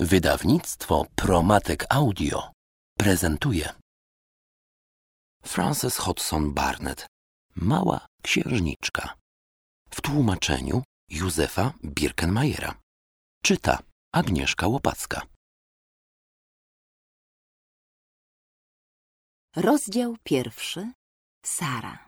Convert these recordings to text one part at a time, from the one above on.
Wydawnictwo Promatek Audio prezentuje Frances Hodgson Burnett, Mała księżniczka. W tłumaczeniu Józefa Birkenmajera. Czyta Agnieszka Łopacka. Rozdział 1. Sara.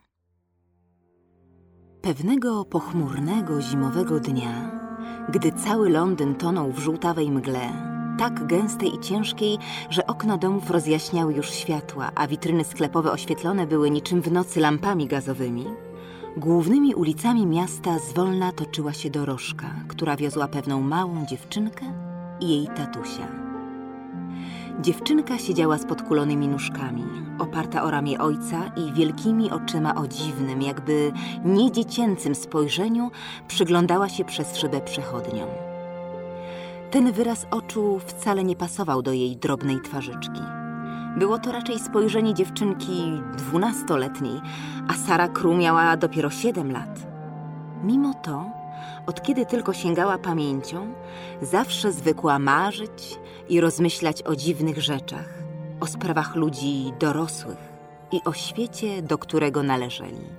Pewnego pochmurnego, zimowego dnia, gdy cały Londyn tonął w żółtawej mgle, tak gęstej i ciężkiej, że okna domów rozjaśniały już światła, a witryny sklepowe oświetlone były niczym w nocy lampami gazowymi, głównymi ulicami miasta zwolna toczyła się dorożka, która wiozła pewną małą dziewczynkę i jej tatusia. Dziewczynka siedziała z podkulonymi nóżkami, oparta o ramię ojca i wielkimi oczyma o dziwnym, jakby niedziecięcym spojrzeniu przyglądała się przez szybę przechodniom. Ten wyraz oczu wcale nie pasował do jej drobnej twarzyczki. Było to raczej spojrzenie dziewczynki 12-letniej, a Sara Crewe miała dopiero 7 lat. Mimo to, od kiedy tylko sięgała pamięcią, zawsze zwykła marzyć i rozmyślać o dziwnych rzeczach, o sprawach ludzi dorosłych i o świecie, do którego należeli.